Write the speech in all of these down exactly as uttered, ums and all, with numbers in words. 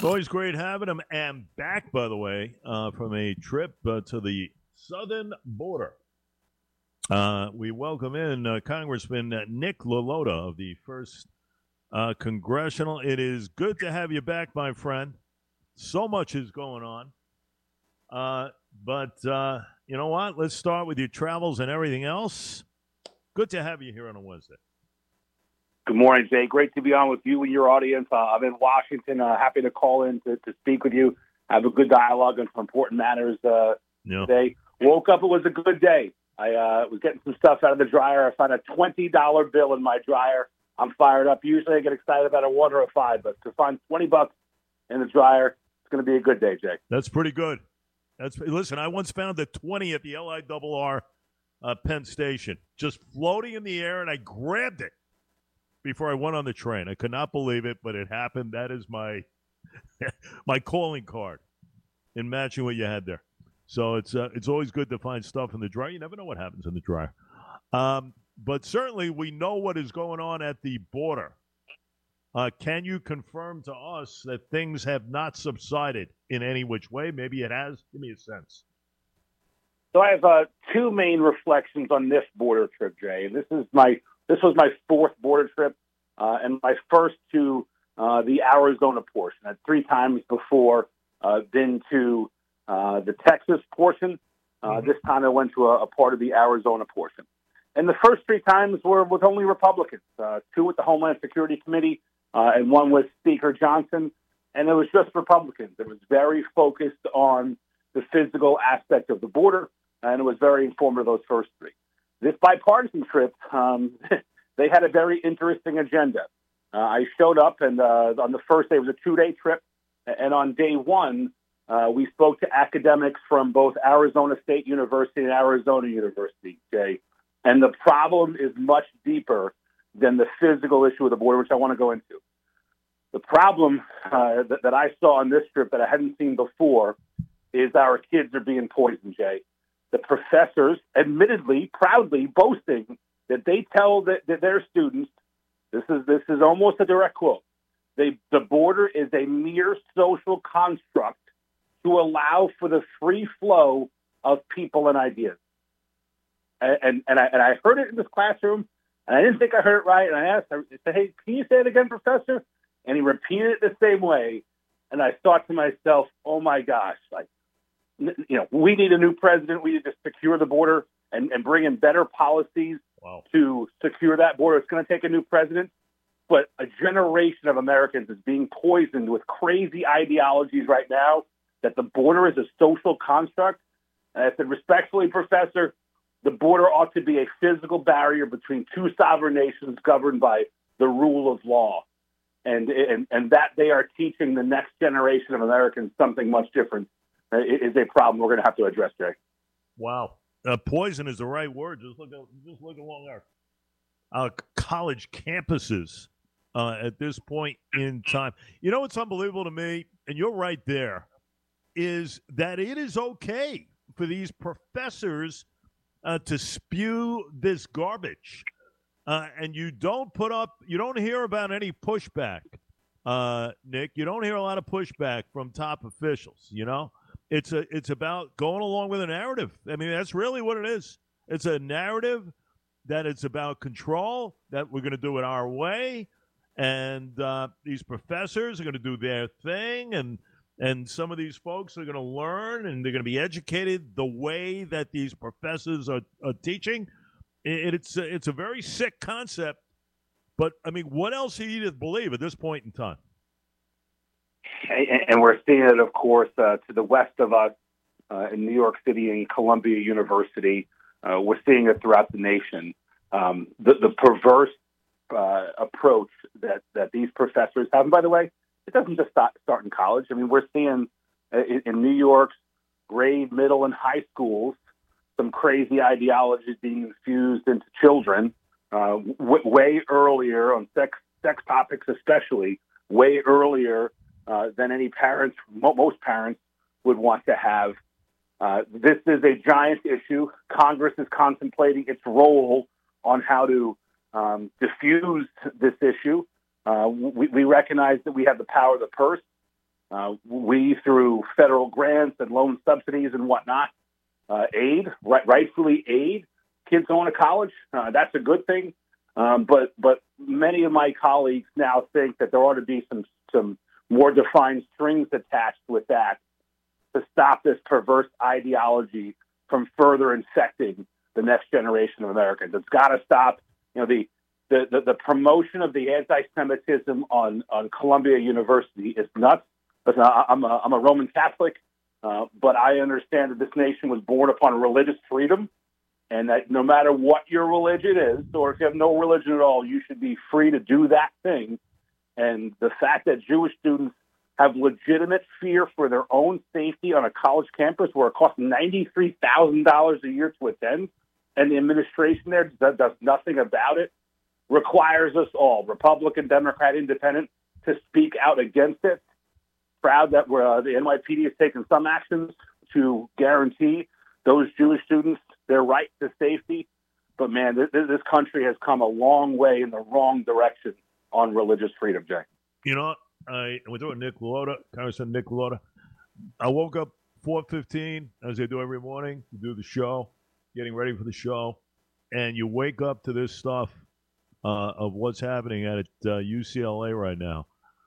Always great having him. And back, by the way, uh, from a trip uh, to the southern border. Uh, we welcome in uh, Congressman Nick LaLota of the first uh, Congressional. It is good to have you back, my friend. So much is going on. Uh, but uh, you know what? Let's start with your travels and everything else. Good to have you here on a Wednesday. Good morning, Jay. Great to be on with you and your audience. Uh, I'm in Washington. Uh, happy to call in to, to speak with you. Have a good dialogue on some important matters uh, yeah. today. Woke up. It was a good day. I uh, was getting some stuff out of the dryer. I found a twenty dollar bill in my dryer. I'm fired up. Usually I get excited about a one or a five, but to find twenty bucks in the dryer, it's going to be a good day, Jay. That's pretty good. That's Listen, I once found a twenty at the L I R R uh, Penn Station, just floating in the air, and I grabbed it before I went on the train. I could not believe it, but it happened. That is my my calling card in matching what you had there. So it's uh, it's always good to find stuff in the dryer. You never know what happens in the dryer. Um, but certainly we know what is going on at the border. Uh, can you confirm to us that things have not subsided in any which way? Maybe it has. Give me a sense. So I have uh, two main reflections on this border trip, Jay. And this is my this was my fourth border trip uh, and my first to uh, the Arizona portion. I'd three times before uh, been to uh, the Texas portion. Uh, mm-hmm. This time I went to a, a part of the Arizona portion. And the first three times were with only Republicans, uh, two with the Homeland Security Committee uh, and one with Speaker Johnson. And it was just Republicans. It was very focused on the physical aspect of the border, and it was very informative, those first three. This bipartisan trip, um, they had a very interesting agenda. Uh, I showed up, and uh, on the first day, it was a two-day trip. And on day one, uh, we spoke to academics from both Arizona State University and Arizona University, Jay. And the problem is much deeper than the physical issue of the border, which I want to go into. The problem uh, that, that I saw on this trip that I hadn't seen before is our kids are being poisoned, Jay. The professors, admittedly, proudly boasting that they tell that, that their students, this is this is almost a direct quote, they, the border is a mere social construct to allow for the free flow of people and ideas. And, and, and, I, and I heard it in this classroom, and I didn't think I heard it right, and I asked, I said, hey, can you say it again, Professor? And he repeated it the same way, and I thought to myself, oh, my gosh, like, you know, we need a new president. We need to secure the border and, and bring in better policies wow. to secure that border. It's going to take a new president, but a generation of Americans is being poisoned with crazy ideologies right now that the border is a social construct. And I said, respectfully, Professor, the border ought to be a physical barrier between two sovereign nations governed by the rule of law. And, and, and that they are teaching the next generation of Americans something much different is a problem we're going to have to address, Jay. Wow. Uh, poison is the right word. Just look, just look along our, our college campuses uh, at this point in time. You know what's unbelievable to me, and you're right there, is that it is okay for these professors uh, to spew this garbage. Uh, and you don't put up, you don't hear about any pushback, uh, Nick. You don't hear a lot of pushback from top officials, you know? It's a, it's about going along with a narrative. I mean, that's really what it is. It's a narrative that it's about control, that we're going to do it our way, and uh, these professors are going to do their thing, and and some of these folks are going to learn, and they're going to be educated the way that these professors are, are teaching. It, it's a, it's a very sick concept, but I mean, what else are you to believe at this point in time? And we're seeing it, of course, uh, to the west of us uh, in New York City and Columbia University. Uh, we're seeing it throughout the nation. Um, the, the perverse uh, approach that, that these professors have. And by the way, it doesn't just start, start in college. I mean, we're seeing uh, in, in New York's grade, middle, and high schools some crazy ideologies being infused into children uh, w- way earlier on sex, sex topics especially, way earlier Uh, than any parents, mo- most parents would want to have. Uh, this is a giant issue. Congress is contemplating its role on how to um, diffuse this issue. Uh, we, we recognize that we have the power of the purse, Uh, we, through federal grants and loan subsidies and whatnot, uh, aid, right, rightfully aid kids going to college. Uh, that's a good thing. Um, but but many of my colleagues now think that there ought to be some some more defined strings attached with that to stop this perverse ideology from further infecting the next generation of Americans. It's got to stop. You know, the, the the the promotion of the anti-Semitism on on Columbia University is nuts. Listen, I, I'm a I'm a Roman Catholic, uh, but I understand that this nation was born upon religious freedom. And that no matter what your religion is, or if you have no religion at all, you should be free to do that thing. And the fact that Jewish students have legitimate fear for their own safety on a college campus where it costs ninety-three thousand dollars a year to attend, and the administration there does, does nothing about it, requires us all, Republican, Democrat, Independent, to speak out against it. Proud that we're, uh, the N Y P D has taken some actions to guarantee those Jewish students their right to safety. But, man, this, this country has come a long way in the wrong direction on religious freedom, Jay. You know, I we're doing Nick Lota, Congressman Nick Lota. I woke up four fifteen, as I do every morning, to do the show, getting ready for the show, and you wake up to this stuff uh, of what's happening at uh, U C L A right now.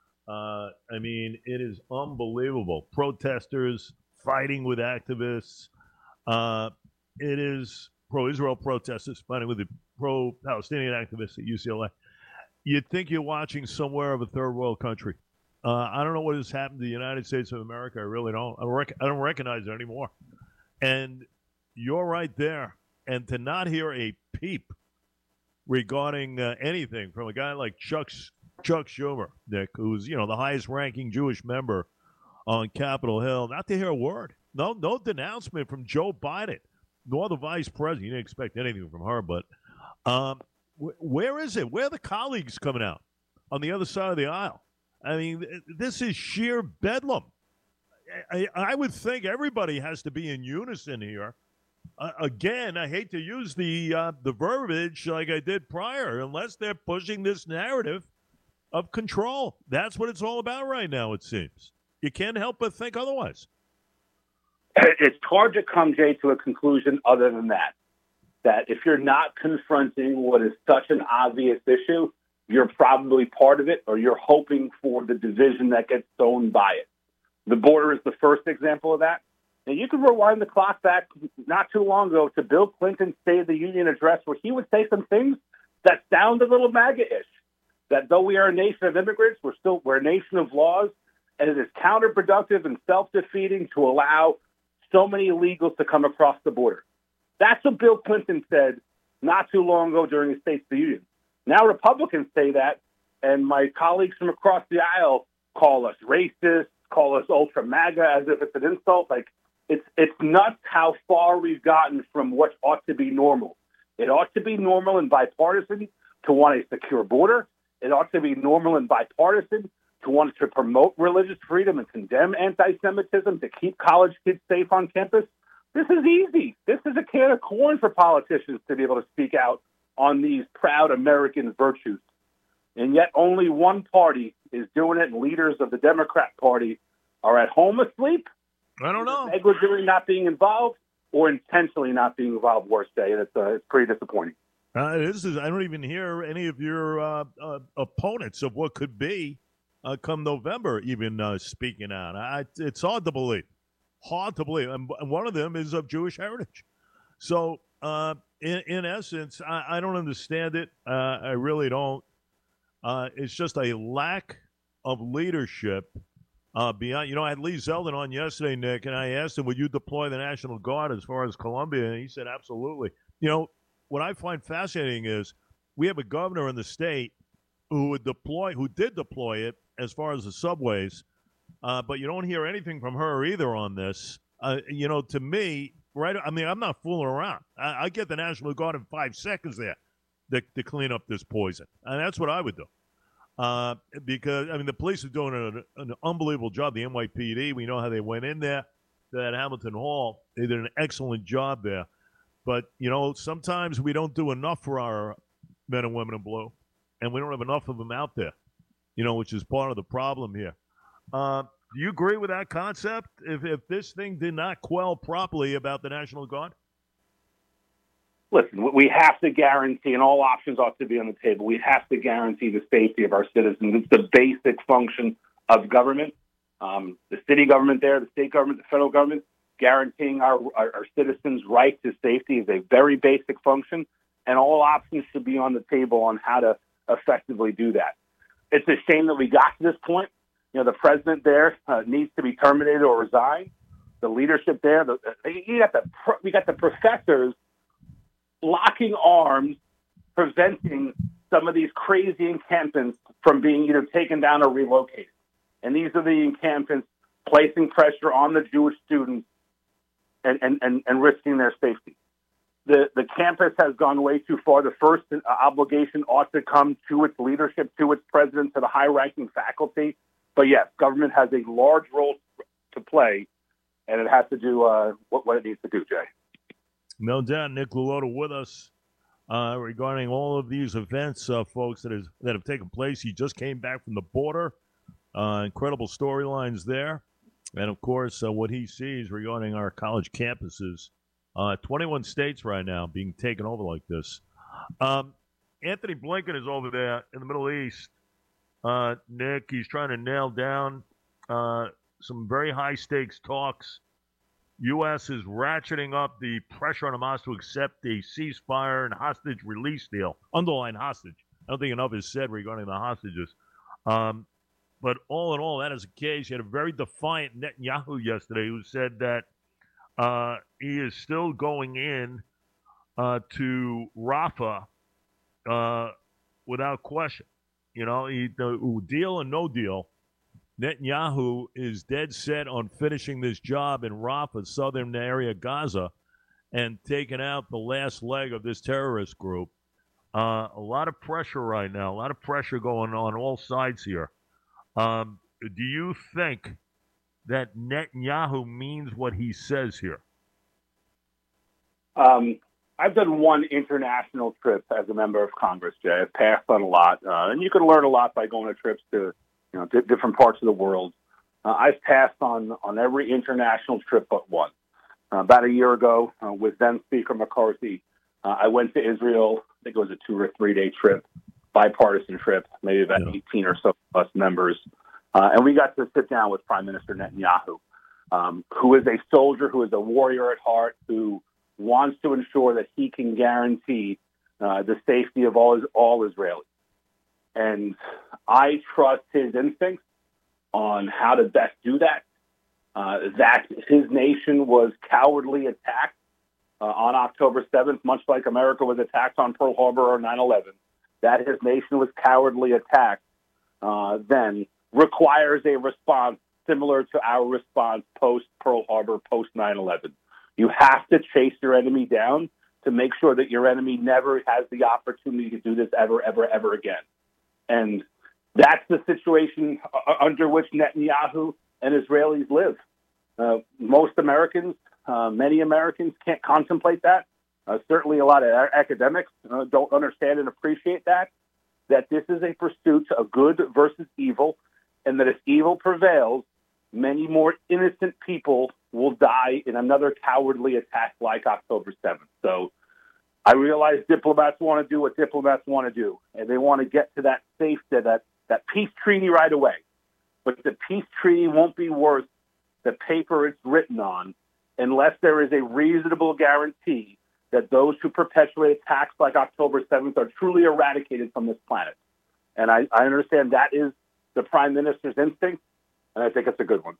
Uh, I mean, it is unbelievable. Protesters fighting with activists. Uh, it is pro-Israel protesters fighting with the pro-Palestinian activists at U C L A. You'd think you're watching somewhere of a third world country. Uh, I don't know what has happened to the United States of America. I really don't. I don't, rec- I don't recognize it anymore. And you're right there. And to not hear a peep regarding uh, anything from a guy like Chuck, Chuck Schumer, Nick, who's, you know, the highest-ranking Jewish member on Capitol Hill, not to hear a word. No, no denouncement from Joe Biden, nor the vice president. You didn't expect anything from her, but um, wh- where is it? Where are the colleagues coming out on the other side of the aisle? I mean, this is sheer bedlam. I, I would think everybody has to be in unison here. Uh, again, I hate to use the uh, the verbiage like I did prior, unless they're pushing this narrative of control. That's what it's all about right now, it seems. You can't help but think otherwise. It's hard to come, Jay, to a conclusion other than that, that if you're not confronting what is such an obvious issue, you're probably part of it, or you're hoping for the division that gets sown by it. The border is the first example of that. And you can rewind the clock back not too long ago to Bill Clinton's State of the Union address, where he would say some things that sound a little MAGA-ish, that though we are a nation of immigrants, we're still we're a nation of laws, and it is counterproductive and self-defeating to allow so many illegals to come across the border. That's what Bill Clinton said not too long ago during his State of the Union. Now Republicans say that, and my colleagues from across the aisle call us racist, call us ultra MAGA as if it's an insult. Like, it's it's nuts how far we've gotten from what ought to be normal. It ought to be normal and bipartisan to want a secure border. It ought to be normal and bipartisan to want to promote religious freedom and condemn anti-Semitism, to keep college kids safe on campus. This is easy. This is a can of corn for politicians to be able to speak out on these proud American virtues. And yet only one party is doing it, and leaders of the Democrat Party are at home asleep. I don't know. Negligently not being involved or intentionally not being involved, worse day. And it's, uh, it's pretty disappointing. Uh, this is, I don't even hear any of your uh, uh, opponents of what could be Uh, come November, even uh, speaking out. I, it's hard to believe. Hard to believe. And, and one of them is of Jewish heritage. So, uh, in, in essence, I, I don't understand it. Uh, I really don't. Uh, it's just a lack of leadership. Uh, beyond, you know, I had Lee Zeldin on yesterday, Nick, and I asked him, would you deploy the National Guard as far as Columbia? And he said, absolutely. You know, what I find fascinating is we have a governor in the state who would deploy, who did deploy it, as far as the subways, uh, but you don't hear anything from her either on this. Uh, you know, to me, right, I mean, I'm not fooling around. I, I get the National Guard in five seconds there to, to clean up this poison. And that's what I would do. Uh, because, I mean, the police are doing an, an unbelievable job. The N Y P D, we know how they went in there to that Hamilton Hall. They did an excellent job there. But, you know, sometimes we don't do enough for our men and women in blue, and we don't have enough of them out there. You know, which is part of the problem here. Uh, Do you agree with that concept? If if this thing did not quell properly about the National Guard? Listen, we have to guarantee, and all options ought to be on the table, we have to guarantee the safety of our citizens. It's the basic function of government. Um, the city government there, the state government, the federal government, guaranteeing our, our, our citizens' right to safety is a very basic function, and all options should be on the table on how to effectively do that. It's a shame that we got to this point. You know, the president there uh, needs to be terminated or resign. The leadership there, the, you got the we got the professors locking arms, preventing some of these crazy encampments from being either taken down or relocated. And these are the encampments placing pressure on the Jewish students and, and, and, and risking their safety. The, the campus has gone way too far. The first obligation ought to come to its leadership, to its president, to the high-ranking faculty. But yes, government has a large role to play, and it has to do uh, what, what it needs to do, Jay. No doubt. Nick Lulota with us uh, regarding all of these events, uh, folks, that, is, that have taken place. He just came back from the border. Uh, incredible storylines there. And, of course, uh, what he sees regarding our college campuses. Uh, twenty-one states right now being taken over like this. Um, Anthony Blinken is over there in the Middle East. Uh, Nick, he's trying to nail down uh, some very high-stakes talks. U S is ratcheting up the pressure on Hamas to accept a ceasefire and hostage release deal. Underline hostage. I don't think enough is said regarding the hostages. Um, but all in all, that is the case. You had a very defiant Netanyahu yesterday who said that uh, he is still going in uh, to Rafah uh, without question. You know, he, the deal and no deal. Netanyahu is dead set on finishing this job in Rafah, southern area Gaza, and taking out the last leg of this terrorist group. Uh, a lot of pressure right now, a lot of pressure going on all sides here. Um, do you think that Netanyahu means what he says here? Um, I've done one international trip as a member of Congress, Jay. I've passed on a lot, uh, and you can learn a lot by going to trips to you know, d- different parts of the world. Uh, I've passed on, on every international trip but one. Uh, about a year ago, uh, with then Speaker McCarthy, uh, I went to Israel. I think it was a two or three day trip, bipartisan trip, maybe about yeah. eighteen or so of us members. Uh, and we got to sit down with Prime Minister Netanyahu, um, who is a soldier, who is a warrior at heart, who wants to ensure that he can guarantee uh, the safety of all, all Israelis. And I trust his instincts on how to best do that. Uh, that his nation was cowardly attacked uh, on October seventh, much like America was attacked on Pearl Harbor or nine eleven. That his nation was cowardly attacked uh, then requires a response similar to our response post-Pearl Harbor, post nine eleven. You have to chase your enemy down to make sure that your enemy never has the opportunity to do this ever, ever, ever again. And that's the situation under which Netanyahu and Israelis live. Uh, most Americans, uh, many Americans can't contemplate that. Uh, certainly a lot of academics uh, don't understand and appreciate that, that this is a pursuit of good versus evil, and that if evil prevails, many more innocent people will die in another cowardly attack like October seventh. So I realize diplomats want to do what diplomats want to do, and they want to get to that safe, to that, that peace treaty right away. But the peace treaty won't be worth the paper it's written on unless there is a reasonable guarantee that those who perpetuate attacks like October seventh are truly eradicated from this planet. And I, I understand that is the Prime Minister's instinct, and I think it's a good one.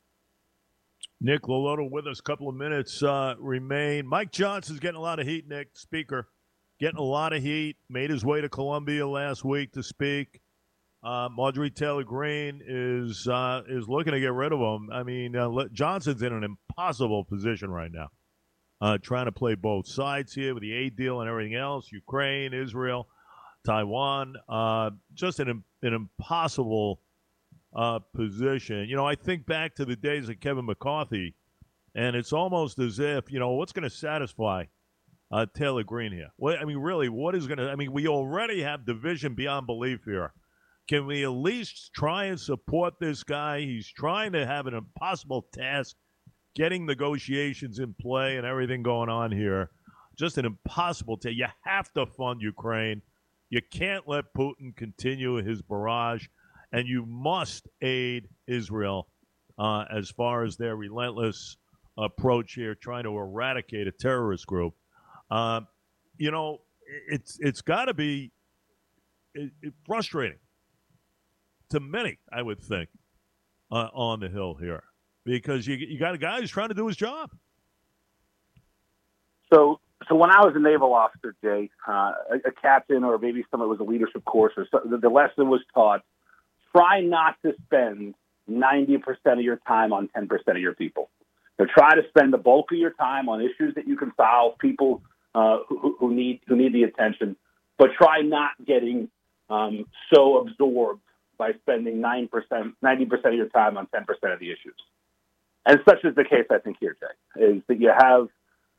Nick Lulota with us. A couple of minutes uh, remain. Mike Johnson's getting a lot of heat, Nick, Speaker. Getting a lot of heat. Made his way to Columbia last week to speak. Uh, Marjorie Taylor Greene is uh, is looking to get rid of him. I mean, uh, Johnson's in an impossible position right now, uh, trying to play both sides here with the aid deal and everything else. Ukraine, Israel, Taiwan. Uh, just an, an impossible uh, position. You know, I think back to the days of Kevin McCarthy, and it's almost as if, you know, what's going to satisfy uh, Taylor Greene here? What, I mean, really, what is going to – I mean, we already have division beyond belief here Can we at least try and support this guy? He's trying to have an impossible task, getting negotiations in play and everything going on here. Just an impossible task. You have to fund Ukraine. You can't let Putin continue his barrage, and you must aid Israel uh, as far as their relentless approach here, trying to eradicate a terrorist group. Uh, you know, it's it's got to be it, it frustrating to many, I would think, uh, on the Hill here, because you you got a guy who's trying to do his job. So, so when I was a naval officer, Jay, uh, a, a captain, or maybe some it was a leadership course, or so, the, the lesson was taught: try not to spend ninety percent of your time on ten percent of your people. So try to spend the bulk of your time on issues that you can solve, people uh, who, who need who need the attention, but try not getting um, so absorbed by spending nine percent, ninety percent of your time on ten percent of the issues. And such is the case, I think, here, Jay, is that you have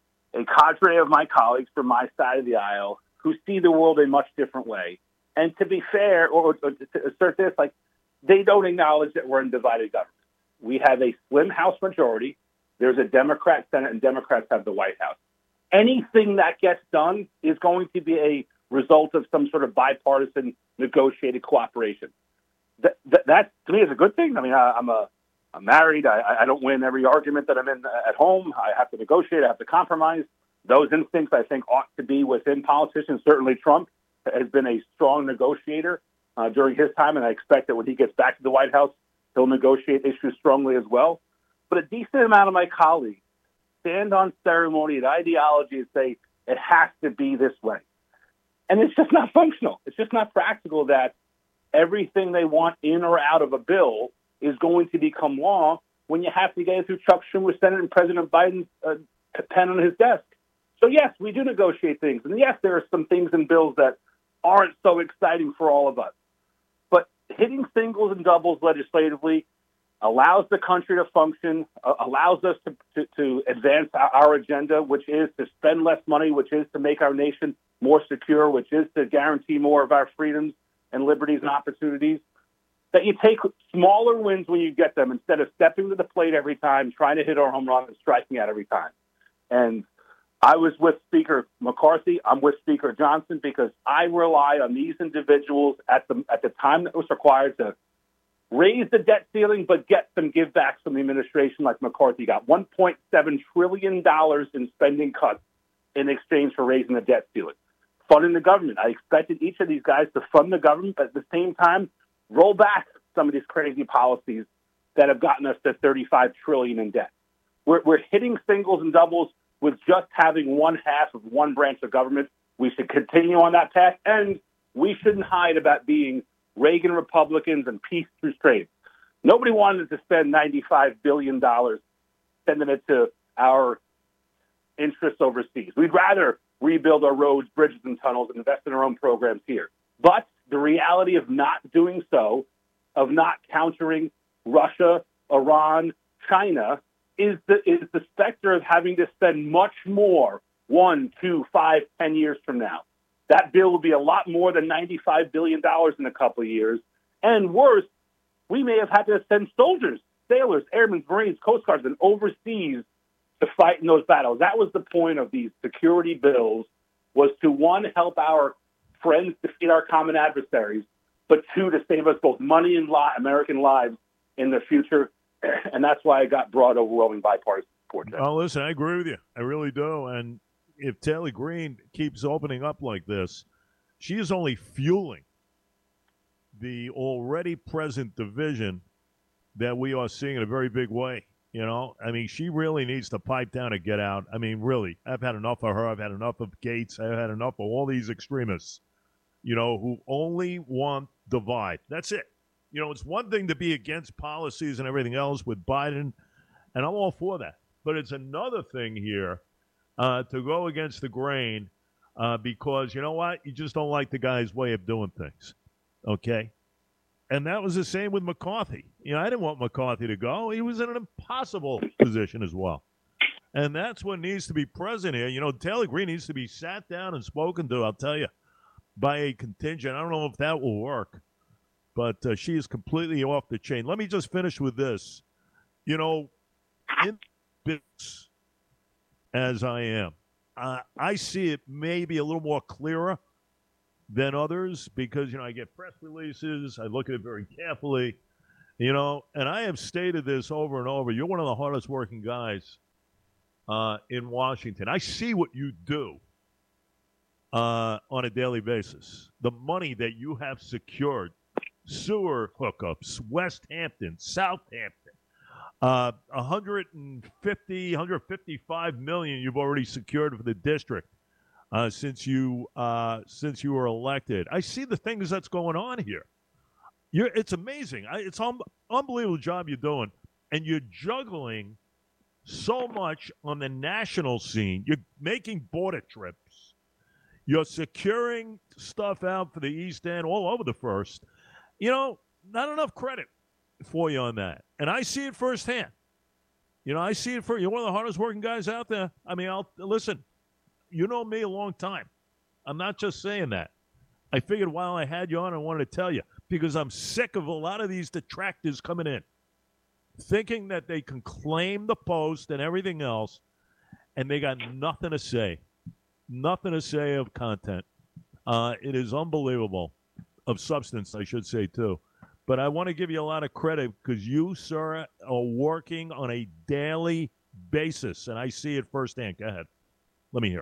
a cadre of my colleagues from my side of the aisle who see the world a much different way. And to be fair, or, or to assert this, like, they don't acknowledge that we're in divided government. We have a slim House majority. There's a Democrat Senate, and Democrats have the White House. Anything that gets done is going to be a result of some sort of bipartisan negotiated cooperation. That, that, that to me is a good thing. I mean, I, I'm a, I'm married. I, I don't win every argument that I'm in at home. I have to negotiate. I have to compromise. Those instincts, I think, ought to be within politicians. Certainly Trump has been a strong negotiator uh, during his time, and I expect that when he gets back to the White House, he'll negotiate issues strongly as well. But a decent amount of my colleagues stand on ceremony and ideology and say it has to be this way. And it's just not functional. It's just not practical that everything they want in or out of a bill is going to become law when you have to get it through Chuck Schumer's Senate and President Biden's uh, pen on his desk. So, yes, we do negotiate things. And, yes, there are some things in bills that aren't so exciting for all of us. But hitting singles and doubles legislatively allows the country to function, uh, allows us to, to, to advance our, our agenda, which is to spend less money, which is to make our nation more secure, which is to guarantee more of our freedoms and liberties and opportunities. That you take smaller wins when you get them instead of stepping to the plate every time, trying to hit our home run and striking out every time. And I was with Speaker McCarthy. I'm with Speaker Johnson because I rely on these individuals at the at the time that was required to raise the debt ceiling, but get some give backs from the administration like McCarthy got. one point seven trillion dollars in spending cuts in exchange for raising the debt ceiling. Funding the government. I expected each of these guys to fund the government, but at the same time, roll back some of these crazy policies that have gotten us to thirty-five trillion dollars in debt. We're, we're hitting singles and doubles with just having one half of one branch of government. We should continue on that path, and we shouldn't hide about being Reagan Republicans and peace through trade. Nobody wanted to spend ninety-five billion dollars sending it to our interests overseas. We'd rather rebuild our roads, bridges, and tunnels and invest in our own programs here. But the reality of not doing so, of not countering Russia, Iran, China, is the is the specter of having to spend much more one, two, five, ten years from now. That bill will be a lot more than ninety-five billion dollars in a couple of years. And worse, we may have had to send soldiers, sailors, airmen, Marines, Coast Guards, and overseas to fight in those battles. That was the point of these security bills, was to, one, help our friends defeat our common adversaries, but two, to save us both money and li- American lives in the future. And that's why I got broad, overwhelming bipartisan support. Oh, listen, I agree with you. I really do. And if Taylor Greene keeps opening up like this, she is only fueling the already present division that we are seeing in a very big way. You know, I mean, she really needs to pipe down and get out. I mean, really, I've had enough of her. I've had enough of Gates. I've had enough of all these extremists, you know, who only want divide. That's it. You know, it's one thing to be against policies and everything else with Biden, and I'm all for that. But it's another thing here uh, to go against the grain uh, because, you know what, you just don't like the guy's way of doing things, okay? And that was the same with McCarthy. You know, I didn't want McCarthy to go. He was in an impossible position as well. And that's what needs to be present here. You know, Taylor Greene needs to be sat down and spoken to, I'll tell you, by a contingent. I don't know if that will work. but uh, she is completely off the chain. Let me just finish with this. You know, in business as I am, uh, I see it maybe a little more clearer than others because, you know, I get press releases. I look at it very carefully, you know, and I have stated this over and over. You're one of the hardest working guys uh, in Washington. I see what you do uh, on a daily basis. The money that you have secured, sewer hookups, West Hampton, Southampton, uh, one hundred fifty, one hundred fifty-five million you've already secured for the district uh, since you uh, since you were elected. I see the things that's going on here. You're, it's amazing. I, it's an unbelievable job you're doing, and you're juggling so much on the national scene. You're making border trips. You're securing stuff out for the East End, all over the First. You know, not enough credit for you on that. And I see it firsthand. You know, I see it for you're one of the hardest working guys out there. I mean, I'll listen, you know me a long time. I'm not just saying that. I figured while I had you on, I wanted to tell you because I'm sick of a lot of these detractors coming in, thinking that they can claim the post and everything else, and they got nothing to say. Nothing to say of content. Uh, it is unbelievable. Of substance, I should say, too. But I want to give you a lot of credit because you, sir, are working on a daily basis, and I see it firsthand. Go ahead. Let me hear.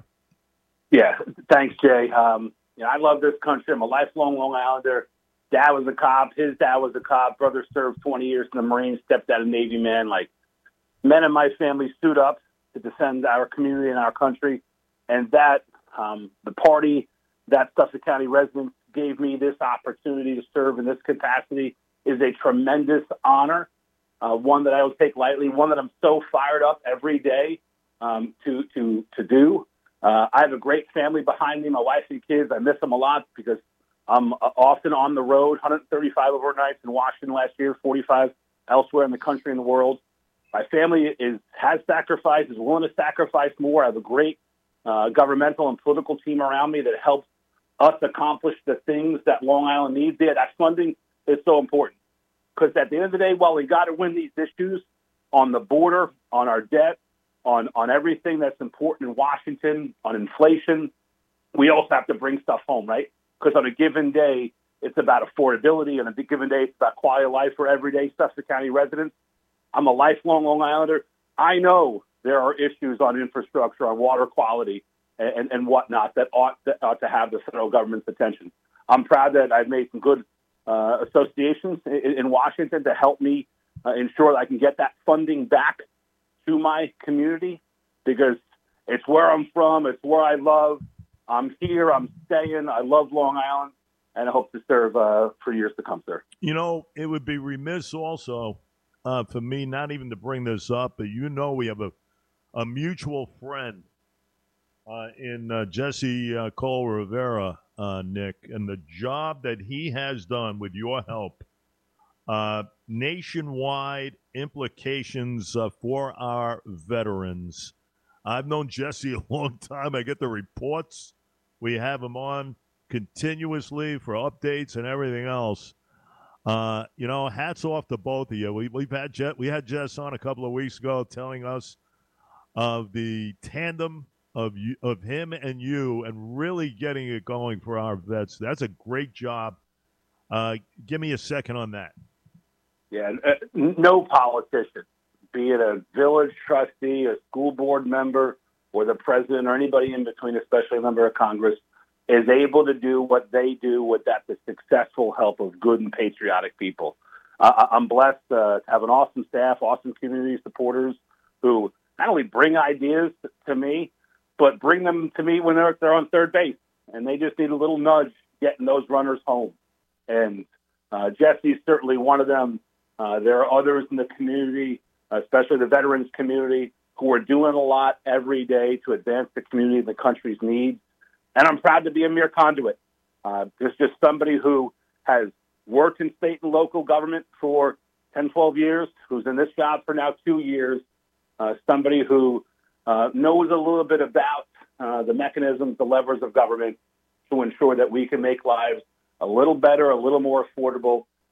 Yeah, thanks, Jay. Um, you know, I love this country. I'm a lifelong Long Islander. Dad was a cop. His dad was a cop. Brother served twenty years in the Marines, stepped out a Navy man. Like, men in my family stood up to defend our community and our country. And that, um, the party, that Suffolk County residents gave me this opportunity to serve in this capacity is a tremendous honor, uh, one that I don't take lightly, one that I'm so fired up every day um, to to to do. Uh, I have a great family behind me, my wife and kids. I miss them a lot because I'm often on the road, one hundred thirty-five overnights in Washington last year, forty-five elsewhere in the country and the world. My family is has sacrificed, is willing to sacrifice more. I have a great uh, governmental and political team around me that helps us accomplish the things that Long Island needs. Yeah, that funding is so important because at the end of the day, while we got to win these issues on the border, on our debt, on, on everything that's important in Washington, on inflation, we also have to bring stuff home, right? Because on a given day, it's about affordability. On a given day, it's about quality of life for everyday Suffolk County residents. I'm a lifelong Long Islander. I know there are issues on infrastructure, on water quality, and, and whatnot that ought, that ought to have the federal government's attention. I'm proud that I've made some good uh, associations in, in Washington to help me uh, ensure that I can get that funding back to my community because it's where I'm from. It's where I love. I'm here. I'm staying. I love Long Island, and I hope to serve uh, for years to come, sir. You know, it would be remiss also uh, for me not even to bring this up, but you know we have a, a mutual friend Uh, in uh, Jesse uh, Cole Rivera, uh, Nick, and the job that he has done with your help, uh, nationwide implications uh, for our veterans. I've known Jesse a long time. I get the reports. We have him on continuously for updates and everything else. Uh, you know, hats off to both of you. We, we've had Jet, we had Jess on a couple of weeks ago telling us of the tandem of you, of him and you, and really getting it going for our vets. That's a great job. Uh, give me a second on that. Yeah, uh, no politician, be it a village trustee, a school board member, or the president, or anybody in between, especially a member of Congress, is able to do what they do without the successful help of good and patriotic people. Uh, I'm blessed uh, to have an awesome staff, awesome community supporters who not only bring ideas to me, but bring them to me when they're, they're on third base, and they just need a little nudge getting those runners home. And uh, Jesse's certainly one of them. Uh, there are others in the community, especially the veterans community, who are doing a lot every day to advance the community and the country's needs. And I'm proud to be a mere conduit. Uh, there's just somebody who has worked in state and local government for ten, twelve years, who's in this job for now two years, uh, somebody who Uh, knows a little bit about uh, the mechanisms, the levers of government to ensure that we can make lives a little better, a little more affordable,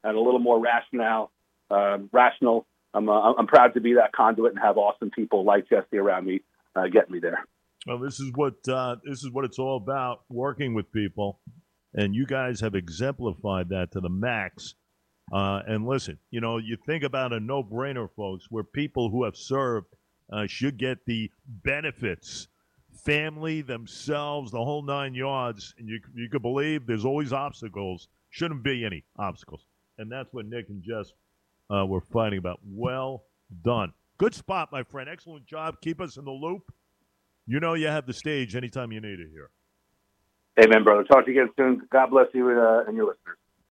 and a little more rational. Uh, rational. I'm uh, I'm proud to be that conduit and have awesome people like Jesse around me uh, get me there. Well, this is what uh, this is what it's all about: working with people, and you guys have exemplified that to the max. Uh, and listen, you know, you think about a no-brainer, folks, where people who have served uh, should get the benefits, family, themselves, the whole nine yards. And you you could believe there's always obstacles. Shouldn't be any obstacles, and that's what Nick and Jess uh, were fighting about. Well done, good spot, my friend. Excellent job. Keep us in the loop. You know you have the stage anytime you need it here. Amen, brother. Talk to you again soon. God bless you uh, and your listeners.